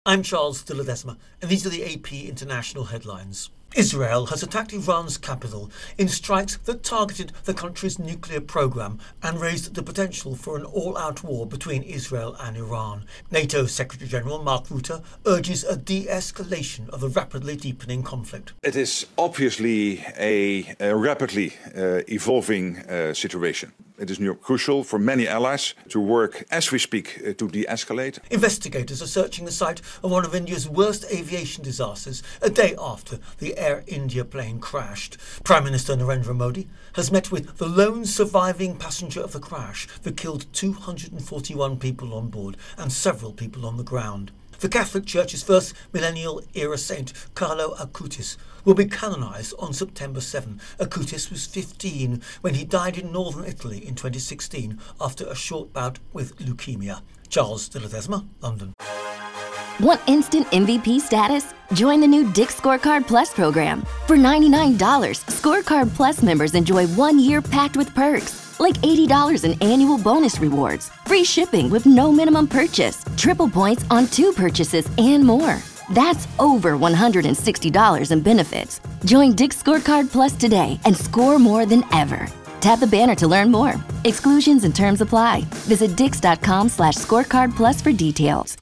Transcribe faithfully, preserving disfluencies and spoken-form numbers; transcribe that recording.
I'm Charles de Ledesma, and these are the A P International headlines. Israel has attacked Iran's capital in strikes that targeted the country's nuclear program and raised the potential for an all-out war between Israel and Iran. NATO Secretary-General Mark Rutte urges a de-escalation of the rapidly deepening conflict. It is obviously a, a rapidly uh, evolving uh, situation. It is now crucial for many allies to work as we speak uh, to de-escalate. Investigators are searching the site of one of India's worst aviation disasters a day after the Air India plane crashed. Prime Minister Narendra Modi has met with the lone surviving passenger of the crash that killed two hundred forty-one people on board and several people on the ground. The Catholic Church's first millennial-era saint, Carlo Acutis, will be canonised on September seventh. Acutis was fifteen when he died in northern Italy in twenty sixteen after a short bout with leukemia. Charles de Ledesma, London. Want instant M V P status? Join the new Dick's Scorecard Plus program. For ninety-nine dollars, Scorecard Plus members enjoy one year packed with perks, like eighty dollars in annual bonus rewards, free shipping with no minimum purchase, triple points on two purchases, and more. That's over one hundred sixty dollars in benefits. Join Dick's Scorecard Plus today and score more than ever. Tap the banner to learn more. Exclusions and terms apply. Visit dix.com slash scorecard plus for details.